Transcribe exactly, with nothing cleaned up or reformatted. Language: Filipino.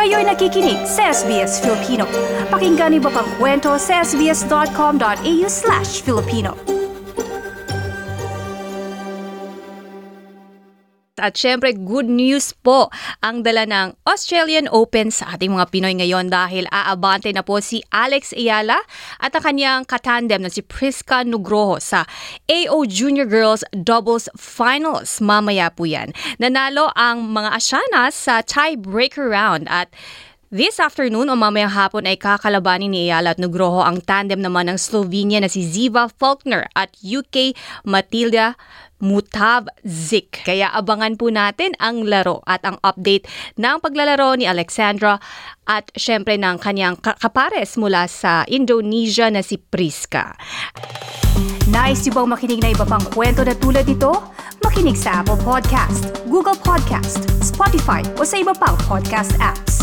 Kayo'y nakikinig sa S B S Filipino. Pakinggan niyo pa pang kwento sa sbs.com.au slash Filipino. At syempre, good news po ang dala ng Australian Open sa ating mga Pinoy ngayon dahil aabante na po si Alex Ayala at ang kanyang katandem na si Priska Nugroho sa A O Junior Girls Doubles Finals. Mamaya po yan. Nanalo ang mga Asianas sa tiebreaker round at this afternoon o mamayang hapon ay kakalabanin ni Ayala at Nugroho ang tandem naman ng Slovenia na si Ziva Faulkner at U K Matilda Mutavzik. Kaya abangan po natin ang laro at ang update ng paglalaro ni Alexandra at syempre ng kanyang kapares mula sa Indonesia na si Priska. Nice yung bang makinig na iba pang kwento na tulad ito? Makinig sa Apple Podcast, Google Podcast, Spotify o sa iba pang podcast apps.